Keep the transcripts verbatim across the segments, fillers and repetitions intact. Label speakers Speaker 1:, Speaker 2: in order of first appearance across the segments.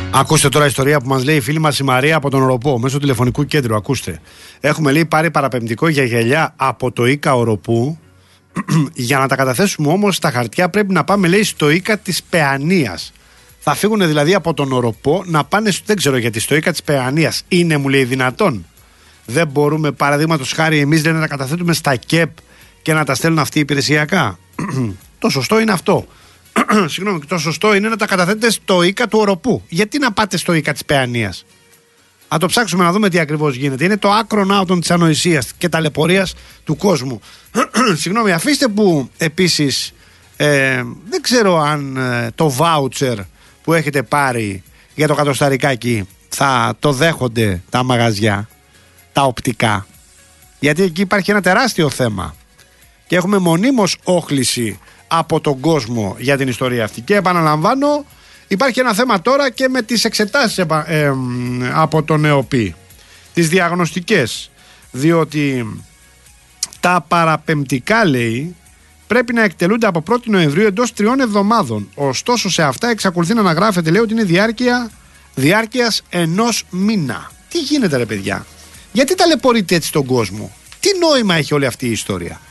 Speaker 1: Ακούστε τώρα ιστορία που μας λέει η φίλη μας η Μαρία από τον Οροπό, μέσω τηλεφωνικού κέντρου. Ακούστε. Έχουμε λέει πάρει παραπεμπτικό για γυαλιά από το ΙΚΑ Οροπού. Για να τα καταθέσουμε όμως στα χαρτιά πρέπει να πάμε λέει στο ΙΚΑ της Παιανίας. Θα φύγουν δηλαδή από τον Οροπό να πάνε, στο, δεν ξέρω γιατί, στο ΙΚΑ της Παιανίας. Είναι, μου λέει, δυνατόν? Δεν μπορούμε παραδείγματος χάρη εμείς να τα καταθέτουμε στα ΚΕΠ και να τα στέλνουν αυτοί υπηρεσιακά? Το σωστό είναι αυτό. Συγγνώμη, το σωστό είναι να τα καταθέτετε στο ΙΚΑ του Οροπού. Γιατί να πάτε στο ΙΚΑ της Παιανίας? Να το ψάξουμε να δούμε τι ακριβώς γίνεται. Είναι το άκρον άουτον της ανοησίας και ταλαιπωρίας του κόσμου. Συγγνώμη, αφήστε που επίσης ε, δεν ξέρω αν ε, το βάουτσερ που έχετε πάρει για το κατοσταρικάκι θα το δέχονται τα μαγαζιά, τα οπτικά. Γιατί εκεί υπάρχει ένα τεράστιο θέμα και έχουμε μονίμως όχληση από τον κόσμο για την ιστορία αυτή. Και επαναλαμβάνω, υπάρχει ένα θέμα τώρα και με τις εξετάσεις ε, ε, από τον ΕΟΠΗ, τις διαγνωστικές, διότι τα παραπεμπτικά λέει πρέπει να εκτελούνται από πρώτη Νοεμβρίου εντός τριών εβδομάδων. Ωστόσο σε αυτά εξακολουθεί να αναγράφεται, λέει, ότι είναι διάρκεια διάρκειας ενός μήνα. Τι γίνεται ρε παιδιά? Γιατί ταλαιπωρείτε έτσι τον κόσμο? Τι νόημα έχει όλη αυτή η ιστορία?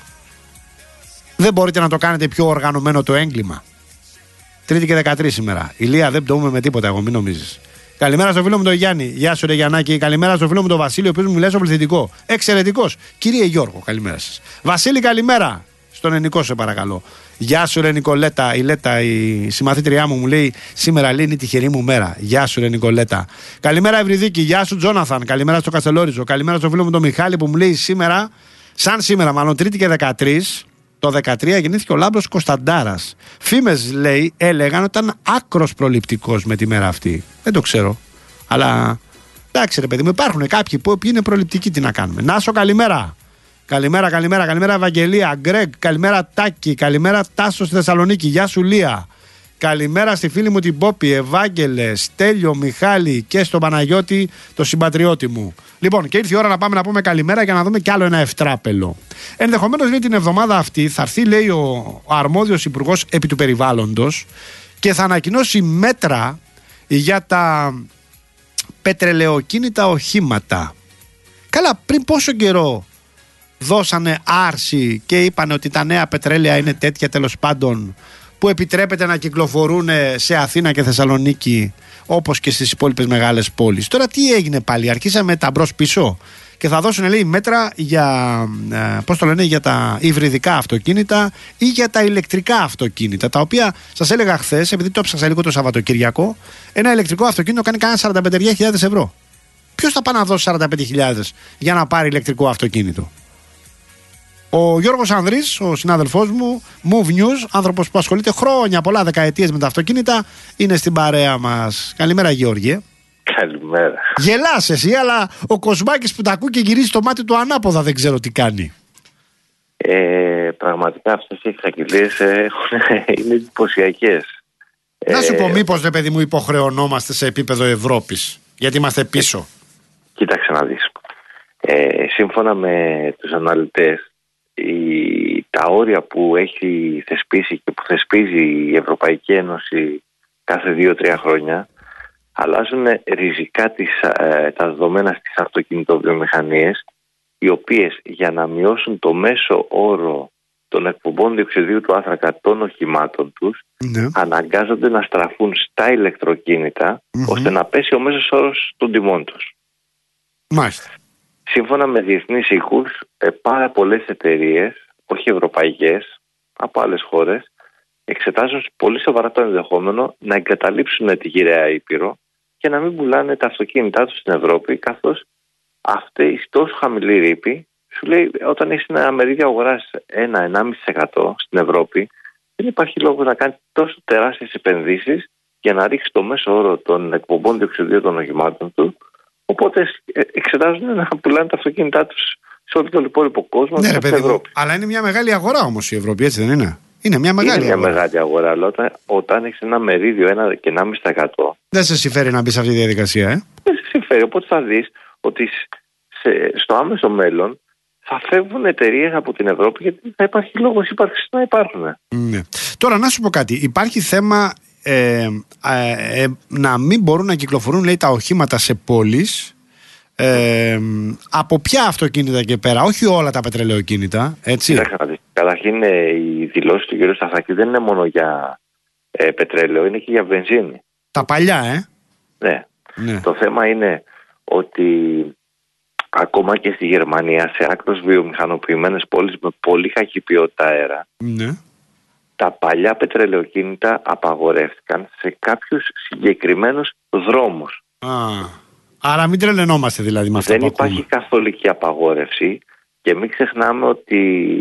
Speaker 1: Δεν μπορείτε να το κάνετε πιο οργανωμένο το έγκλημα? Τρίτη και δεκατρείς σήμερα. Ηλία, δεν πτωούμε με τίποτα, εγώ, μην νομίζεις. Καλημέρα στο φίλο μου τον Γιάννη. Γεια σου, ρε Γιαννάκη. Καλημέρα στο φίλο μου τον Βασίλειο, ο οποίος μου μιλάει στο πληθυντικό. Εξαιρετικός. Κύριε Γιώργο, καλημέρα σας. Βασίλη, καλημέρα. Στον Ενικό, σε παρακαλώ. Γεια σου, ρε Νικολέτα. Η Λέτα, η συμμαθήτριά μου, μου λέει σήμερα λέει είναι η τυχερή μου μέρα. Γεια σου, ρε Νικολέτα. Καλημέρα, Ευρυδίκη. Γεια σου, Τζόναθαν. Καλημέρα στο Καστελόριζο. Καλημέρα στο φίλο μου τον Μιχάλη που μου λέει σήμερα, σαν σήμερα, μάλλον Τρίτη και δεκατρείς. Το δεκατρία γεννήθηκε ο Λάμπρος Κωνσταντάρας. Φήμες, λέει, έλεγαν ότι ήταν άκρος προληπτικός με τη μέρα αυτή. Δεν το ξέρω. Αλλά εντάξει, ρε παιδί μου, υπάρχουν κάποιοι που είναι προληπτικοί. Τι να κάνουμε. Νάσο, καλημέρα. Καλημέρα, καλημέρα, καλημέρα, Ευαγγελία. Γκρέγκ, καλημέρα, Τάκη. Καλημέρα, Τάσο στη Θεσσαλονίκη. Γεια σου, Λία. Καλημέρα στη φίλη μου την Πόπη, Ευάγγελε, Στέλιο, Μιχάλη και στον Παναγιώτη, το συμπατριώτη μου. Λοιπόν, και ήρθε η ώρα να πάμε να πούμε καλημέρα για να δούμε κι άλλο ένα ευτράπελο. Ενδεχομένως, λέει, την εβδομάδα αυτή θα έρθει, λέει, ο, ο αρμόδιος υπουργός επί του περιβάλλοντος και θα ανακοινώσει μέτρα για τα πετρελαιοκίνητα οχήματα. Καλά, πριν πόσο καιρό δώσανε άρση και είπαν ότι τα νέα πετρέλαια είναι τέτοια, τέλος πάντων, που επιτρέπεται να κυκλοφορούν σε Αθήνα και Θεσσαλονίκη όπως και στις υπόλοιπες μεγάλες πόλεις. Τώρα τι έγινε πάλι? Αρχίσαμε τα μπρος πίσω και θα δώσουν, λέει, μέτρα για, ε, πώς το λένε, για τα υβριδικά αυτοκίνητα ή για τα ηλεκτρικά αυτοκίνητα, τα οποία σας έλεγα χθες, επειδή το ψάξα λίγο το Σαββατοκυριακό, ένα ηλεκτρικό αυτοκίνητο κάνει κανένα σαράντα πέντε χιλιάδες ευρώ. Ποιος θα πάει να δώσει σαράντα πέντε χιλιάδες για να πάρει ηλεκτρικό αυτοκίνητο? Ο Γιώργος Ανδρής, ο συνάδελφός μου, Move News, άνθρωπος που ασχολείται χρόνια, πολλά δεκαετίες με τα αυτοκίνητα, είναι στην παρέα μας. Καλημέρα, Γιώργη.
Speaker 2: Καλημέρα.
Speaker 1: Γελάς εσύ, αλλά ο Κοσμάκης που τα ακούει και γυρίζει το μάτι του ανάποδα δεν ξέρω τι κάνει.
Speaker 2: Ε, πραγματικά αυτές οι εξαγγελίες είναι εντυπωσιακές.
Speaker 1: Να σου πω, μήπως, ρε παιδί μου, υποχρεωνόμαστε σε επίπεδο Ευρώπης, γιατί είμαστε πίσω?
Speaker 2: Κοίταξε να δεις. Ε, σύμφωνα με τους αναλυτές, η, τα όρια που έχει θεσπίσει και που θεσπίζει η Ευρωπαϊκή Ένωση κάθε δύο τρία χρόνια αλλάζουν ριζικά τις, ε, τα δεδομένα στις αυτοκινητοβιομηχανίες, οι οποίες για να μειώσουν το μέσο όρο των εκπομπών διοξιδίου του άνθρακα των οχημάτων τους, ναι, αναγκάζονται να στραφούν στα ηλεκτροκίνητα, mm-hmm, ώστε να πέσει ο μέσος όρος των τιμών τους.
Speaker 1: Μάλιστα.
Speaker 2: Σύμφωνα με διεθνείς οίκους, ε, πάρα πολλές εταιρείες, όχι ευρωπαϊκές, από άλλες χώρες, εξετάζουν πολύ σοβαρά το ενδεχόμενο να εγκαταλείψουν τη γυραιά Ήπειρο και να μην πουλάνε τα αυτοκίνητά τους στην Ευρώπη, καθώς αυτή η τόσο χαμηλή ρήπη, σου λέει, όταν έχεις ένα μερίδιο αγοράς ένα με ένα κόμμα πέντε τοις εκατό στην Ευρώπη, δεν υπάρχει λόγος να κάνεις τόσο τεράστιες επενδύσεις για να ρίξει το μέσο όρο των εκπομπών διοξιδίου των οχημάτων του. Οπότε εξετάζουν να πουλάνε τα αυτοκίνητά τους σε όλο τον υπόλοιπο κόσμο,
Speaker 1: ναι,
Speaker 2: στην Ευρώπη.
Speaker 1: Αλλά είναι μια μεγάλη αγορά όμως η Ευρώπη, έτσι δεν είναι? Είναι μια μεγάλη
Speaker 2: είναι μια
Speaker 1: αγορά.
Speaker 2: μεγάλη αγορά, αλλά όταν, όταν έχεις ένα μερίδιο ένα και ένα κόμμα πέντε τοις εκατό.
Speaker 1: Δεν σε συμφέρει να μπει σε αυτή τη διαδικασία, ε?
Speaker 2: Δεν σε συμφέρει. Οπότε θα δεις ότι σε, στο άμεσο μέλλον θα φεύγουν εταιρείες από την Ευρώπη, γιατί θα υπάρχει λόγος ύπαρξης να υπάρχουν.
Speaker 1: Ναι. Τώρα να σου πω κάτι. Υπάρχει θέμα ε, ε, ε, να μην μπορούν να κυκλοφορούν, λέει, τα οχήματα σε πόλεις. Ε, από ποια αυτοκίνητα και πέρα, όχι όλα τα πετρελαιοκίνητα, έτσι.
Speaker 2: Καταρχήν, οι δηλώσεις του κ. Σταθάκη δεν είναι μόνο για ε, πετρέλαιο, είναι και για βενζίνη. Τα
Speaker 1: παλιά, ε.
Speaker 2: Ναι. ναι. Το θέμα είναι ότι ακόμα και στη Γερμανία, σε άκρως βιομηχανοποιημένες πόλεις με πολύ κακή ποιότητα αέρα,
Speaker 1: ναι.
Speaker 2: τα παλιά πετρελαιοκίνητα απαγορεύτηκαν σε κάποιους συγκεκριμένους δρόμους.
Speaker 1: Α, άρα μην τρελαινόμαστε δηλαδή με αυτό.
Speaker 2: Δεν υπάρχει καθολική απαγόρευση και μην ξεχνάμε ότι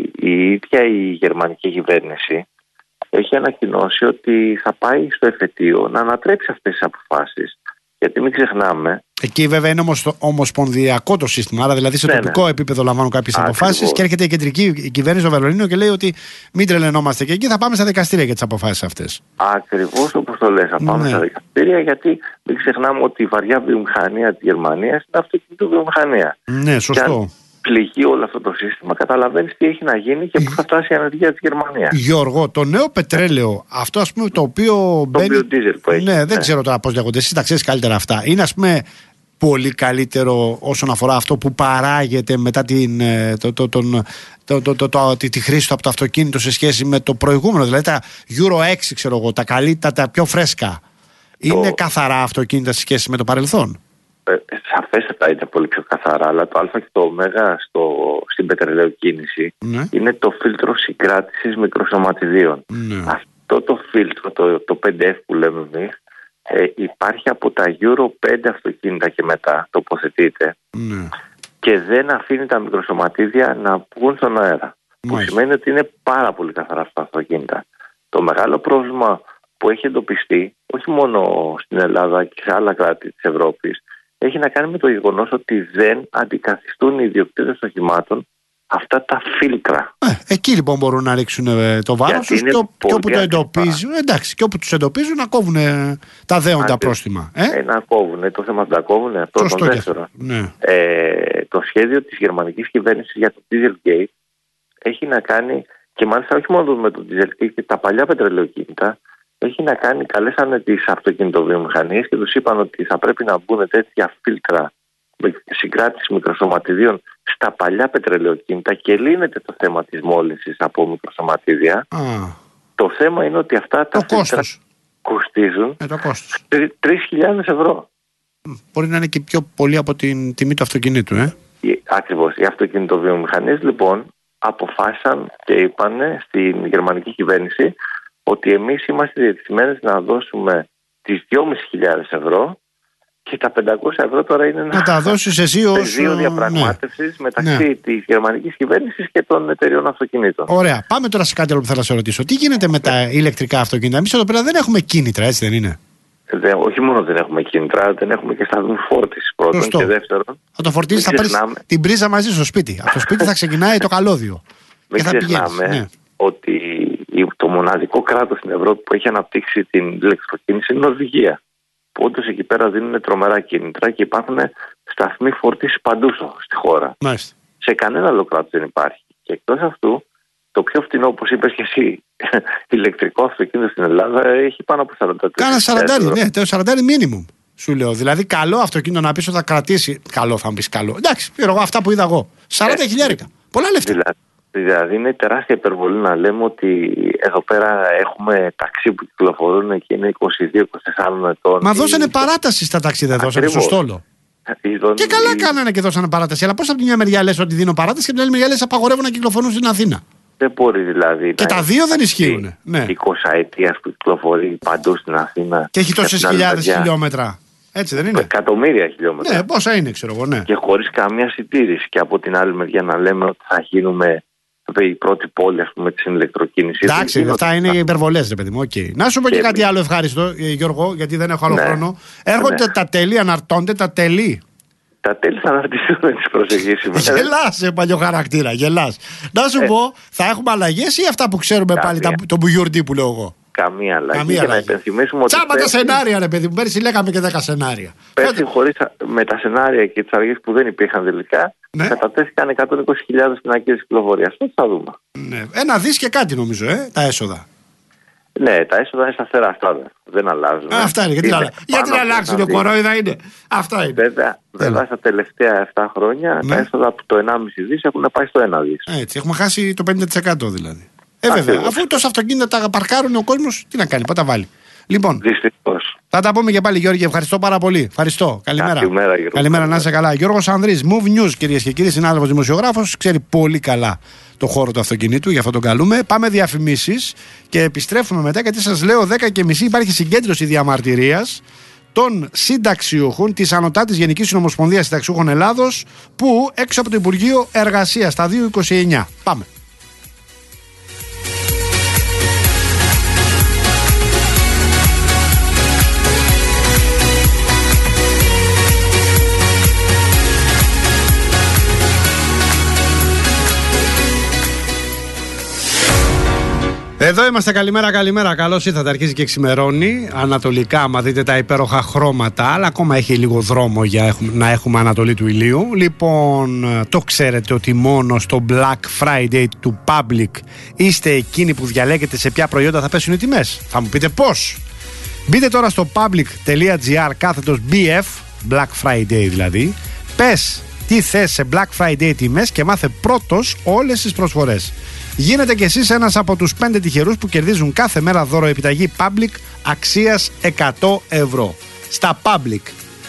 Speaker 2: η ίδια η γερμανική κυβέρνηση έχει ανακοινώσει ότι θα πάει στο εφετείο να ανατρέψει αυτές τις αποφάσεις. Γιατί μην ξεχνάμε.
Speaker 1: Εκεί βέβαια είναι όμως ομοσπονδιακό το σύστημα. Άρα δηλαδή σε ναι, τοπικό ναι. επίπεδο λαμβάνουν κάποιες αποφάσεις και έρχεται η κεντρική η κυβέρνηση στο Βερολίνο και λέει ότι μην τρελαινόμαστε και εκεί, θα πάμε στα δικαστήρια για τις αποφάσεις αυτές.
Speaker 2: Ακριβώς όπως το λες, θα πάμε ναι. στα δικαστήρια, γιατί μην ξεχνάμε ότι η βαριά βιομηχανία της Γερμανίας είναι αυτοκινητοβιομηχανία.
Speaker 1: Ναι, σωστό.
Speaker 2: Πληγεί όλο αυτό το σύστημα. Καταλαβαίνεις τι έχει να γίνει και πού θα φτάσει η ανεργία της Γερμανίας.
Speaker 1: Γιώργο, το νέο πετρέλαιο, αυτό ας πούμε το οποίο.
Speaker 2: Το
Speaker 1: μπαίνει...
Speaker 2: biodiesel που έχει.
Speaker 1: Ναι, δεν
Speaker 2: ναι.
Speaker 1: ξέρω τώρα πώς λέγονται. Εσύ τα ξέρεις καλύτερα αυτά. Είναι ας πούμε πολύ καλύτερο όσον αφορά αυτό που παράγεται μετά την, το, το, τον, το, το, το, το, τη, τη χρήση του από το αυτοκίνητο σε σχέση με το προηγούμενο. Δηλαδή τα Euro έξι, ξέρω εγώ, τα καλύτερα, τα πιο φρέσκα. Είναι το... καθαρά αυτοκίνητα σε σχέση με το παρελθόν.
Speaker 2: Σαφέστατα είναι πολύ πιο καθαρά, αλλά το Α και το Ω στο, στην πετρελαιοκίνηση ναι. είναι το φίλτρο συγκράτησης μικροσωματιδίων.
Speaker 1: Ναι.
Speaker 2: Αυτό το φίλτρο, το, το πέντε εφ που λέμε εμείς, ε, υπάρχει από τα Euro πέντε αυτοκίνητα και μετά, τοποθετείται,
Speaker 1: ναι.
Speaker 2: και δεν αφήνει τα μικροσωματίδια να βγουν στον αέρα. Μάλιστα. Που σημαίνει ότι είναι πάρα πολύ καθαρά αυτά τα αυτοκίνητα. Το μεγάλο πρόβλημα που έχει εντοπιστεί, όχι μόνο στην Ελλάδα και σε άλλα κράτη της Ευρώπης, έχει να κάνει με το γεγονός ότι δεν αντικαθιστούν οι ιδιοκτήτες των οχημάτων αυτά τα φίλτρα.
Speaker 1: Ε, εκεί λοιπόν μπορούν να ρίξουν ε, το βάρος τους και, και όπου το εντοπίζουν, εντάξει, και όπου τους εντοπίζουν να κόβουν ε, τα δέοντα Άντε, πρόστιμα. Ε?
Speaker 2: Ε, να κόβουν, το θέμα να κόβουν, αυτό το δεύτερο.
Speaker 1: Ναι.
Speaker 2: Ε, το σχέδιο της γερμανικής κυβέρνησης για το Dieselgate έχει να κάνει, και μάλιστα όχι μόνο με το Dieselgate και τα παλιά πετρελαιοκίνητα, έχει να κάνει, καλέσανε τις αυτοκινητοβιομηχανίες και τους είπαν ότι θα πρέπει να μπουν τέτοια φίλτρα με συγκράτηση μικροσωματιδίων στα παλιά πετρελαιοκίνητα και λύνεται το θέμα της μόλυνσης από μικροσωματίδια.
Speaker 1: Ah.
Speaker 2: Το θέμα είναι ότι αυτά τα
Speaker 1: το
Speaker 2: φίλτρα κοστίζουν
Speaker 1: ε, το κόστος.
Speaker 2: τρεις χιλιάδες ευρώ.
Speaker 1: Μπορεί να είναι και πιο πολύ από την τιμή του αυτοκινήτου, ε?
Speaker 2: Ακριβώς. Οι αυτοκινητοβιομηχανίες λοιπόν αποφάσισαν και είπαν στην γερμανική κυβέρνηση ότι εμείς είμαστε διατεθειμένοι να δώσουμε τις δυόμισι χιλιάδες ευρώ και τα πεντακόσια ευρώ τώρα είναι
Speaker 1: να τα δώσεις εσύ ως
Speaker 2: πεδίο διαπραγμάτευσης ναι. μεταξύ ναι. της γερμανικής κυβέρνησης και των εταιριών αυτοκινήτων.
Speaker 1: Ωραία. Πάμε τώρα σε κάτι άλλο που θέλω να σε ρωτήσω. Τι γίνεται με τα ηλεκτρικά αυτοκίνητα? Εμείς εδώ πέρα δεν έχουμε κίνητρα, έτσι δεν είναι?
Speaker 2: Δε, όχι μόνο δεν έχουμε κίνητρα, δεν έχουμε και σταθμούς φόρτισης πρώτον. Σωστό. Και δεύτερον.
Speaker 1: Θα το φορτίσεις, θα πάρεις την πρίζα μαζί στο σπίτι. Από το σπίτι θα ξεκινάει το καλώδιο.
Speaker 2: Μην ξεχνάμε ναι. ότι το μοναδικό κράτος στην Ευρώπη που έχει αναπτύξει την ηλεκτροκίνηση είναι η Νορβηγία. Που όντως εκεί πέρα δίνουν τρομερά κίνητρα και υπάρχουν σταθμοί φόρτισης παντού στη χώρα.
Speaker 1: Μάλιστα.
Speaker 2: Σε κανένα άλλο κράτος δεν υπάρχει. Και εκτός αυτού, το πιο φτηνό, όπως είπες και εσύ, ηλεκτρικό αυτοκίνητο στην Ελλάδα έχει πάνω από σαράντα τέσσερα χιλιάδες.
Speaker 1: Κάνα σαράντα, ναι, το σαράντα minimum. Σου λέω. Δηλαδή, καλό αυτοκίνητο να πεις ότι θα κρατήσει. Καλό θα μου πεις καλό. Εντάξει, πήρω εγώ αυτά που είδα εγώ. σαράντα χιλιάρικα. Πολλά λεφτά.
Speaker 2: Δηλαδή, Δηλαδή είναι τεράστια υπερβολή να λέμε ότι εδώ πέρα έχουμε ταξί που κυκλοφορούν και είναι είκοσι δύο είκοσι τέσσερα ετών.
Speaker 1: Μα δώσανε παράταση στα ταξί, δεν δώσανε στο στόλο.
Speaker 2: Ειδον...
Speaker 1: Και καλά κάνανε και δώσανε παράταση. Αλλά πώς από τη μια μεριά λες ότι δίνω παράταση και από την άλλη μεριά λες απαγορεύουν να κυκλοφορούν στην Αθήνα?
Speaker 2: Δεν μπορεί δηλαδή.
Speaker 1: Και τα δύο δεν ισχύουν. Ναι.
Speaker 2: είκοσι ετίας που κυκλοφορεί παντού στην Αθήνα.
Speaker 1: Και έχει τόσες χιλιάδες χιλιόμετρα. Έτσι δεν είναι?
Speaker 2: Εκατομμύρια χιλιόμετρα.
Speaker 1: Ναι, πόσα είναι, ξέρω εγώ, ναι.
Speaker 2: Και χωρίς καμία συντήρηση. Και από την άλλη μεριά να λέμε ότι θα γίνουμε η πρώτη πόλη, ας πούμε, της ηλεκτροκίνησης.
Speaker 1: Εντάξει, αυτά είναι υπερβολές, ρε παιδί μου. Okay. Να σου πω και, και κάτι άλλο ευχάριστο, Γιώργο, γιατί δεν έχω άλλο ναι. χρόνο. Έρχονται ναι. τα τέλη, αναρτώνται τα τέλη.
Speaker 2: Τα τέλη θα αναρτηθούν τις προσεγγίσεις σήμερα.
Speaker 1: Γελάς, παλιό χαρακτήρα, γελάς. Να σου ε. πω, θα έχουμε αλλαγές ή αυτά που ξέρουμε Καμία. πάλι, το μπουγιουρντή που λέω εγώ?
Speaker 2: Καμία αλλαγή.
Speaker 1: Καμία αλλαγή.
Speaker 2: Να υπενθυμίσουμε ότι.
Speaker 1: Τσάμπα πέρσι... τα σενάρια, ρε παιδί μου. Πέρσι λέγαμε και δέκα σενάρια.
Speaker 2: Πέρσι, χωρίς με τα σενάρια και τις αλλαγές που δεν υπήρχαν τελικά, ναι. κατατέθηκαν εκατόν είκοσι χιλιάδες πινακίδες κυκλοφορίας. Αυτό θα δούμε.
Speaker 1: Ναι. Ένα δις και κάτι νομίζω, ε, τα έσοδα.
Speaker 2: Ναι, τα έσοδα είναι σταθερά αυτά. Δε. Δεν αλλάζουν.
Speaker 1: Α, αυτά είναι. Γιατί, είναι γιατί να αλλάξουν, ο κορόιδα είναι. Αυτά είναι.
Speaker 2: Βέβαια, βέβαια στα τελευταία επτά χρόνια ναι. τα έσοδα από το ενάμιση δις έχουν πάει στο ένα δις.
Speaker 1: Έτσι, έχουμε χάσει το πενήντα τοις εκατό δηλαδή. Ε, βέβαια, Ακριβώς. αφού τόσα αυτοκίνητα τα παρκάρουν ο κόσμος, τι να κάνει, πότε τα βάλει. Λοιπόν,
Speaker 2: δυστυχώς.
Speaker 1: Θα τα πούμε και πάλι, Γιώργη. Ευχαριστώ πάρα πολύ. Ευχαριστώ. Καλημέρα.
Speaker 2: Καλημέρα,
Speaker 1: Καλημέρα, να είσαι καλά. Γιώργος Ανδρής, Move News, κυρίες και κύριοι, συνάδελφος δημοσιογράφος. Ξέρει πολύ καλά το χώρο του αυτοκινήτου, γι' αυτό τον καλούμε. Πάμε διαφημίσεις και επιστρέφουμε μετά, γιατί σας λέω δέκα και μισή υπάρχει συγκέντρωση διαμαρτυρίας των συνταξιούχων της Ανωτάτης Γενικής Συνομοσπονδίας Συνταξιούχων Ελλάδος, που έξω από το Υπουργείο Εργασίας, στα δύο είκοσι εννιά. Πάμε. Εδώ είμαστε, καλημέρα, καλημέρα. Καλώς ήρθατε. Αρχίζει και ξημερώνει. Ανατολικά, άμα δείτε τα υπέροχα χρώματα, αλλά ακόμα έχει λίγο δρόμο για να έχουμε ανατολή του ηλίου. Λοιπόν, το ξέρετε ότι μόνο στο Black Friday του Public είστε εκείνοι που διαλέγετε σε ποια προϊόντα θα πέσουν οι τιμές. Θα μου πείτε πώς. Μπείτε τώρα στο public.gr κάθετος μπι εφ, Black Friday δηλαδή. Πες τι θες σε Black Friday τιμές και μάθε πρώτος όλες τις προσφορές. Γίνετε κι εσείς ένας από τους πέντε τυχερούς που κερδίζουν κάθε μέρα δώρο επιταγή Public αξίας εκατό ευρώ. Στα Public.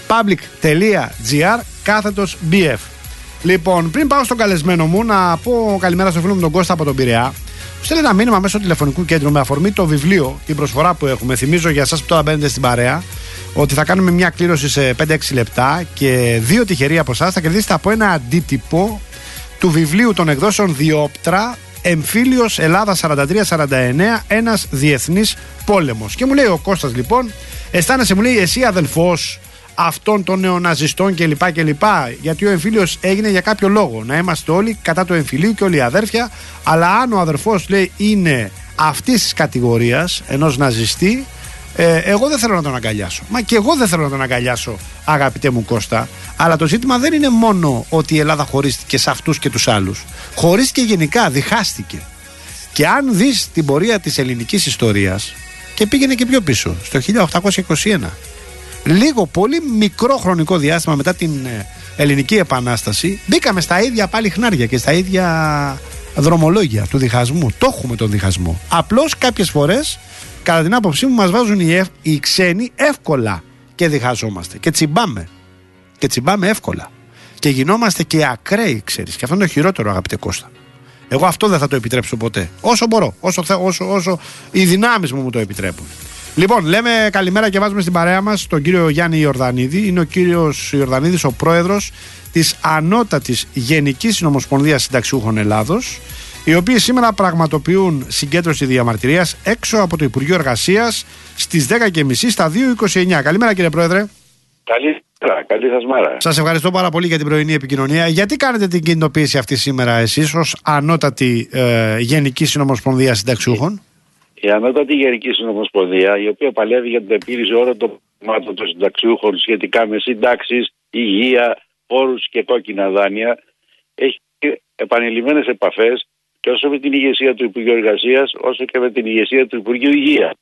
Speaker 1: public.gr κάθετος μπι εφ. Λοιπόν, πριν πάω στον καλεσμένο μου, να πω καλημέρα στο φίλο μου τον Κώστα από τον Πειραιά. Μου στέλνει ένα μήνυμα μέσω τηλεφωνικού κέντρου με αφορμή το βιβλίο, την προσφορά που έχουμε. Θυμίζω για εσάς που τώρα μπαίνετε στην παρέα ότι θα κάνουμε μια κλήρωση σε πέντε έξι λεπτά και δύο τυχεροί από εσάς θα κερδίσετε από ένα αντίτυπο του βιβλίου των εκδόσεων Διόπτρα, Εμφύλιος Ελλάδα σαράντα τρία σαράντα εννέα, ένας διεθνής πόλεμος. Και μου λέει ο Κώστας, λοιπόν, αισθάνεσαι, μου λέει, εσύ αδελφός αυτών των νεοναζιστών κλπ. κλπ. Γιατί ο εμφύλιος έγινε για κάποιο λόγο. Να είμαστε όλοι κατά του εμφυλίου και όλοι αδέρφια. Αλλά αν ο αδερφός, λέει, είναι αυτής της κατηγορίας, ενός ναζιστή, ε, εγώ δεν θέλω να τον αγκαλιάσω. Μα και εγώ δεν θέλω να τον αγκαλιάσω, αγαπητέ μου Κώστα. Αλλά το ζήτημα δεν είναι μόνο ότι η Ελλάδα χωρίστηκε σε αυτούς και τους άλλους. Χωρίστηκε γενικά, διχάστηκε. Και αν δεις την πορεία της ελληνικής ιστορίας, και πήγαινε και πιο πίσω, στο χίλια οκτακόσια είκοσι ένα, λίγο πολύ μικρό χρονικό διάστημα μετά την Ελληνική Επανάσταση, μπήκαμε στα ίδια πάλι χνάρια και στα ίδια δρομολόγια του διχασμού. Το έχουμε τον διχασμό. Απλώς κάποιες φορές, κατά την άποψή μου, μας βάζουν οι, ευ... οι ξένοι εύκολα και διχαζόμαστε και τσιμπάμε. Και τσιμπάμε εύκολα. Και γινόμαστε και ακραίοι, ξέρεις. Και αυτό είναι το χειρότερο, αγαπητέ Κώστα. Εγώ αυτό δεν θα το επιτρέψω ποτέ. Όσο μπορώ. Όσο, θε... όσο... όσο οι δυνάμεις μου μου το επιτρέπουν. Λοιπόν, λέμε καλημέρα και βάζουμε στην παρέα μας τον κύριο Γιάννη Ιορδανίδη. Είναι ο κύριος Ιορδανίδης, ο πρόεδρος της Ανώτατης Γενικής Συνομοσπονδίας Συνταξιούχων Ελλάδος, οι οποίοι σήμερα πραγματοποιούν συγκέντρωση διαμαρτυρίας έξω από το Υπουργείο Εργασίας στις δέκα και μισή στα δύο είκοσι εννιά. Καλημέρα, κύριε Πρόεδρε.
Speaker 3: Καλημέρα, καλή σας μέρα.
Speaker 1: Σας ευχαριστώ πάρα πολύ για την πρωινή επικοινωνία. Γιατί κάνετε την κινητοποίηση αυτή σήμερα εσείς ως Ανώτατη ε, Γενική Συνομοσπονδία Συνταξιούχων?
Speaker 3: Η Ανώτατη Γενική Συνομοσπονδία, η οποία παλεύει για την επίλυση όλων των προβλημάτων των συνταξιούχων σχετικά με συντάξεις, υγεία, φόρους και κόκκινα δάνεια, έχει επανειλημμένες επαφές τόσο με την ηγεσία του Υπουργείου Εργασίας όσο και με την ηγεσία του Υπουργείου Υγείας.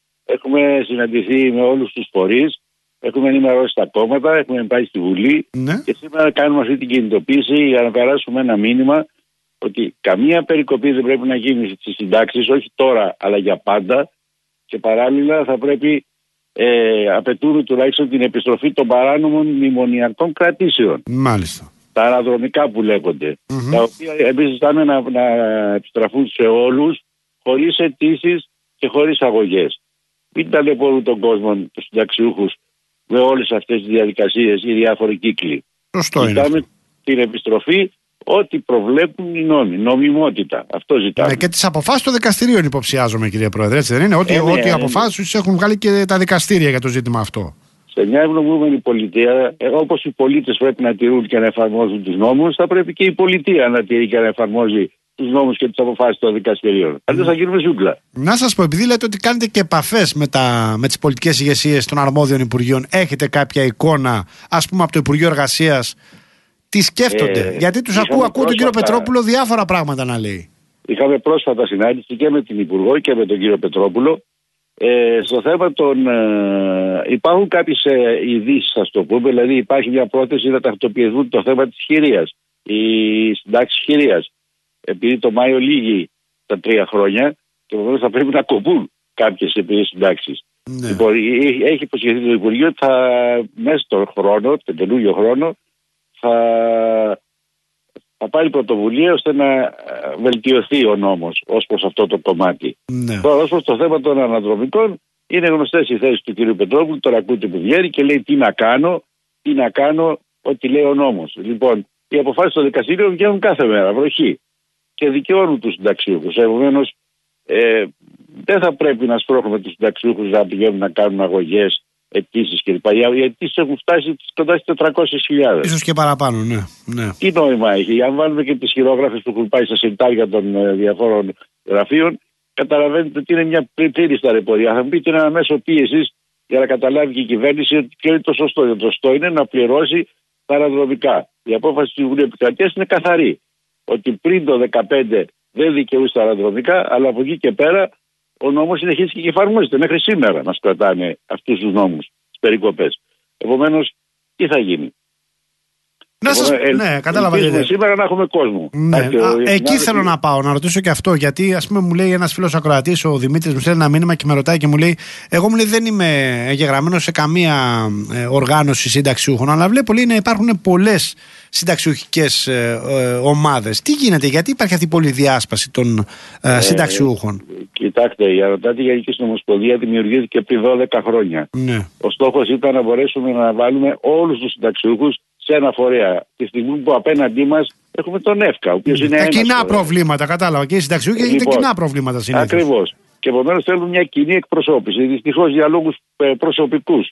Speaker 3: Έχουμε συναντηθεί με όλους τους φορείς, έχουμε ενημερώσει τα κόμματα, έχουμε πάει στη Βουλή, ναι. Και σήμερα κάνουμε αυτή την κινητοποίηση για να περάσουμε ένα μήνυμα ότι καμία περικοπή δεν πρέπει να γίνει στις συντάξεις, όχι τώρα αλλά για πάντα, και παράλληλα θα πρέπει ε, απαιτούν τουλάχιστον την επιστροφή των παράνομων μνημονιακών κρατήσεων.
Speaker 1: Μάλιστα.
Speaker 3: Τα αναδρομικά που λέγονται, mm-hmm. τα οποία εμείς ζητάμε να, να επιστραφούν σε όλους, χωρίς αιτήσεις και χωρίς αγωγές. Μην ταλαιπωρούν τον κόσμο, τους συνταξιούχους, με όλες αυτές τις διαδικασίες, οι διάφοροι κύκλοι.
Speaker 1: Σωστό είναι.
Speaker 3: Ζητάμε την επιστροφή, ό,τι προβλέπουν οι νόμοι, νομιμότητα. Αυτό ζητάμε.
Speaker 1: Ναι, και τις αποφάσεις των δικαστηρίων υποψιάζομαι, κύριε Πρόεδρε, έτσι δεν είναι? Ότι, ε, ναι, ό,τι ε, αποφάσεις έχουν βγάλει και τα δικαστήρια για το ζήτημα αυτό.
Speaker 3: Σε μια ευνομούμενη πολιτεία, όπως οι πολίτες πρέπει να τηρούν και να εφαρμόζουν τους νόμους, θα πρέπει και η πολιτεία να τηρεί και να εφαρμόζει τους νόμους και τις αποφάσεις των δικαστηρίων. Αλλιώς θα γίνουμε ζούγκλα. Να
Speaker 1: σας πω, επειδή λέτε ότι κάνετε και επαφές με, τα, με τις πολιτικές ηγεσίες των αρμόδιων υπουργείων, έχετε κάποια εικόνα, ας πούμε, από το Υπουργείο Εργασίας, τι σκέφτονται? Ε, Γιατί τους ακούω, ακούω τον κύριο Πετρόπουλο διάφορα πράγματα να λέει.
Speaker 3: Είχαμε πρόσφατα συνάντηση και με την Υπουργό και με τον κύριο Πετρόπουλο Ε, στο θέμα των. Ε, υπάρχουν κάποιες ε, ειδήσεις, ας το πούμε. Δηλαδή, υπάρχει μια πρόθεση να τακτοποιηθούν το θέμα της χειρίας. Οι συντάξεις χειρίας. Επειδή το Μάιο λύγει τα τρία χρόνια, και επομένως θα πρέπει να κοπούν κάποιες επειδή συντάξεις. Ναι. Λοιπόν, έχει υποσχεθεί το Υπουργείο ότι θα, μέσα στον χρόνο, τον καινούργιο χρόνο, θα, θα πάρει πρωτοβουλία ώστε να βελτιωθεί ο νόμος ως προς αυτό το κομμάτι. Ναι. Τώρα, ως προς το θέμα των αναδρομικών, είναι γνωστές οι θέσεις του κ. Πετρόπουλου. Τώρα ακούτε που βγαίνει και λέει τι να κάνω, τι να κάνω, ό,τι λέει ο νόμος. Λοιπόν, οι αποφάσεις των δικαστηρίων βγαίνουν κάθε μέρα, βροχή, και δικαιώνουν τους συνταξιούχους. Επομένως, ε, δεν θα πρέπει να σπρώχνουμε τους συνταξιούχους να πηγαίνουν να κάνουν αγωγές, αιτήσεις κλπ. Οι αιτήσεις έχουν φτάσει κοντά στις τετρακόσιες χιλιάδες.
Speaker 1: Ίσως και παραπάνω, ναι. ναι.
Speaker 3: Τι νόημα έχει? Αν βάλουμε και τις χειρόγραφες που έχουν πάει στα συρτάρια των ε, διαφόρων γραφείων, καταλαβαίνετε ότι είναι μια πλήρη σταρεπορία. Θα μου πείτε, είναι ένα μέσο πίεσης για να καταλάβει και η κυβέρνηση ότι ποιο είναι το σωστό. Το σωστό είναι να πληρώσει τα αναδρομικά. Η απόφαση του Συμβουλίου Επικρατείας είναι καθαρή. Ότι πριν το δεκαπέντε δεν δικαιούσε τα αναδρομικά, αλλά από εκεί και πέρα ο νόμος συνεχίζει και εφαρμόζεται μέχρι σήμερα να σκρατάνε αυτούς τους νόμους, τις περικοπές. Επομένως, τι θα γίνει?
Speaker 1: Να σας... ε, ναι, κατάλαβα.
Speaker 3: Ελπίζουμε σήμερα να έχουμε κόσμο.
Speaker 1: Ναι. Α, εκεί θέλω να πάω, να ρωτήσω και αυτό. Γιατί, ας πούμε, μου λέει ένας φίλος ακροατής, ο Δημήτρης, μου στέλνει ένα μήνυμα και με ρωτάει και μου λέει: εγώ μου λέει, δεν είμαι εγγεγραμμένος σε καμία ε, οργάνωση συνταξιούχων, αλλά βλέπω λέει, να υπάρχουν πολλές συνταξιούχικες ε, ε, ομάδες. Τι γίνεται, γιατί υπάρχει αυτή η πολυδιάσπαση των ε, συνταξιούχων?
Speaker 3: Ε, κοιτάξτε, η Αρωτάτη Γενική Συνομοσπονδία δημιουργήθηκε πριν δώδεκα χρόνια.
Speaker 1: Ναι.
Speaker 3: Ο στόχος ήταν να μπορέσουμε να βάλουμε όλους τους συνταξιούχους σε ένα φορέα. Τη στιγμή που απέναντί μας έχουμε τον ΕΦΚΑ, ο οποίος είναι
Speaker 1: τα
Speaker 3: ένας
Speaker 1: κοινά
Speaker 3: φορέας.
Speaker 1: προβλήματα, κατάλαβα. Και οι συνταξιούχοι λοιπόν, έχετε κοινά προβλήματα συνήθως.
Speaker 3: Ακριβώς. Και επομένως θέλουν μια κοινή εκπροσώπηση. Δυστυχώς για λόγους προσωπικούς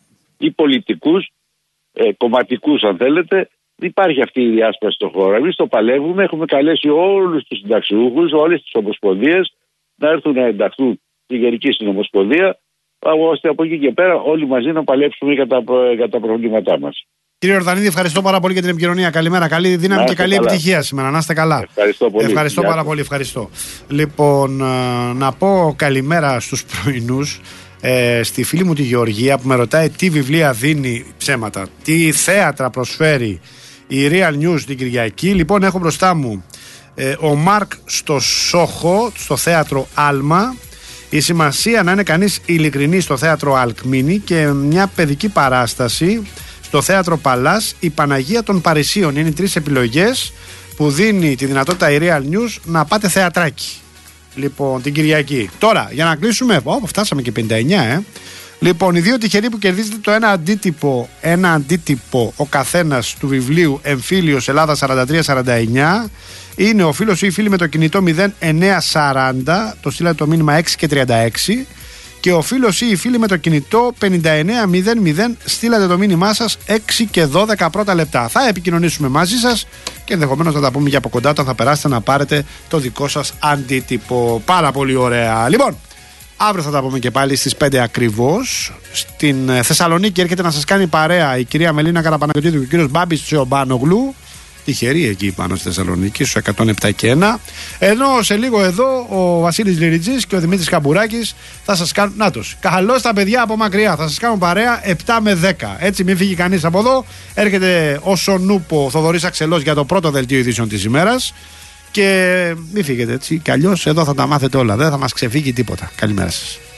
Speaker 3: ή πολιτικούς, ε, κομματικούς αν θέλετε, υπάρχει αυτή η διάσπαση στον χώρο. Εμείς το παλεύουμε, έχουμε καλέσει όλους τους συνταξιούχους, όλες τις ομοσπονδίες να έρθουν να ενταχθούν στη Γενική Συνομοσπονδία, ώστε από εκεί και πέρα όλοι μαζί να παλέψουμε για τα, για τα προβλήματά μας.
Speaker 1: Κύριε Ορδανίδη, ευχαριστώ πάρα πολύ για την επικοινωνία. Καλημέρα, καλή δύναμη και καλή καλά. επιτυχία σήμερα. Να είστε καλά.
Speaker 3: Ευχαριστώ πολύ.
Speaker 1: Ευχαριστώ πάρα πολύ. Ευχαριστώ. Λοιπόν, να πω καλημέρα στους πρωινούς. Ε, στη φίλη μου τη Γεωργία που με ρωτάει τι βιβλία δίνει, ψέματα, τι θέατρα προσφέρει η Real News την Κυριακή. Λοιπόν, έχω μπροστά μου ε, ο Μάρκ στο Σόχο, στο θέατρο Άλμα. Η σημασία να είναι κανείς ειλικρινής στο θέατρο Αλκμίνη και μια παιδική παράσταση στο θέατρο Παλάς, η Παναγία των Παρισίων. Είναι οι τρεις επιλογές που δίνει τη δυνατότητα η Real News να πάτε θεατράκι. Λοιπόν, την Κυριακή. Τώρα, για να κλείσουμε. Ω, φτάσαμε και πενήντα εννιά, ε. Λοιπόν, οι δύο τυχεροί που κερδίζετε το ένα αντίτυπο, ένα αντίτυπο ο καθένας του βιβλίου Εμφύλιος Ελλάδα σαράντα τρία σαράντα εννιά είναι ο φίλος ή η φίλη με το κινητό μηδέν εννιά σαράντα, το στείλατε το μήνυμα έξι και τριάντα έξι, και ο φίλος ή η φίλη με το κινητό πενήντα εννιά μηδέν μηδέν, στείλατε το μήνυμά σας έξι και δώδεκα πρώτα λεπτά. Θα επικοινωνήσουμε μαζί σας και ενδεχομένως να τα πούμε για από κοντά όταν θα περάσετε να πάρετε το δικό σας αντίτυπο. Πάρα πολύ ωραία. Λοιπόν, αύριο θα τα πούμε και πάλι στις πέντε ακριβώς. Στην Θεσσαλονίκη έρχεται να σας κάνει παρέα η κυρία Μελίνα Καραπανακιωτήδου και ο κύριος Μπάμπης Τσιομπάνογλου. Τυχεροί εκεί πάνω στη Θεσσαλονίκη, στους εκατόν επτά και ένα. Ενώ σε λίγο εδώ ο Βασίλης Λιριτζής και ο Δημήτρης Καμπουράκης θα σας κάνουν. Νάτος, καλώς τα παιδιά από μακριά. Θα σας κάνουν παρέα επτά με δέκα. Έτσι, μην φύγει κανείς από εδώ. Έρχεται ο Σονούπο Θοδωρής Αξελός για το πρώτο δελτίο ειδήσεων της ημέρας. Και μην φύγετε έτσι. Κι αλλιώς εδώ θα τα μάθετε όλα. Δεν θα μας ξεφύγει τίποτα. Καλημέρα σας.